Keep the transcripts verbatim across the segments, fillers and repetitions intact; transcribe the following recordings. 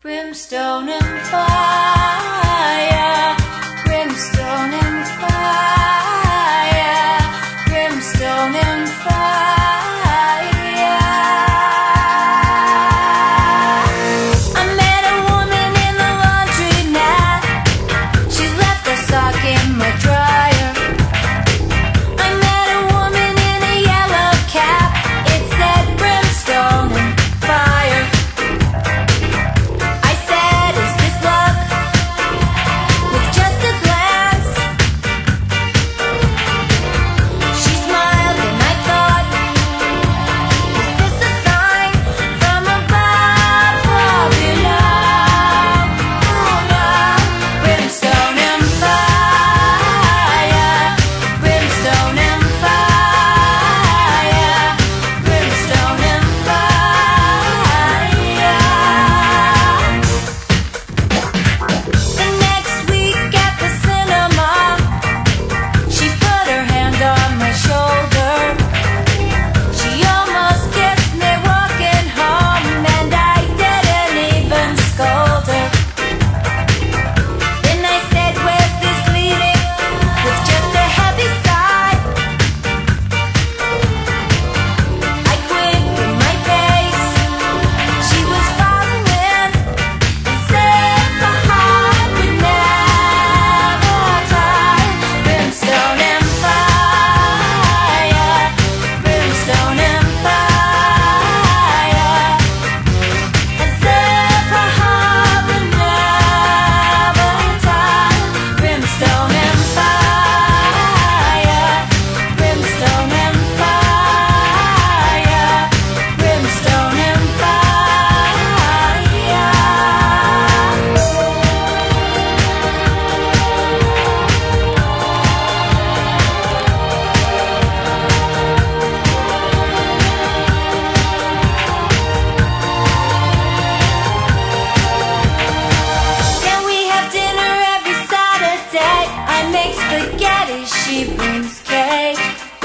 Brimstone and fire, brimstone and fire, brimstone and fire. I met a woman in the laundromat. She left a sock in my dryer. I met a woman in a yellow cap. It said brimstone and fire. I said, is this luck? With just a glance, she smiled and I thought, is this a sign from above or below? Oh no, brimstone and fire, brimstone and fire, brimstone and fire. The next week at the cinema, she put her hand on my shoulder. She almost kissed me walking home, and I didn't even scold her. Then I said, where's this leading? With just a heavy sigh, I quickened my pace. She was following and said my heart would never die. Brimstone and fire, brimstone and fire, as if her heart would never die. Brimstone and fire, brimstone and fire, brimstone and Can we have dinner every Saturday? I make spaghetti, she brings cake.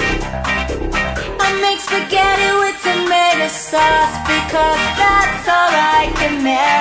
I make spaghetti with tomato sauce because that's all I can make.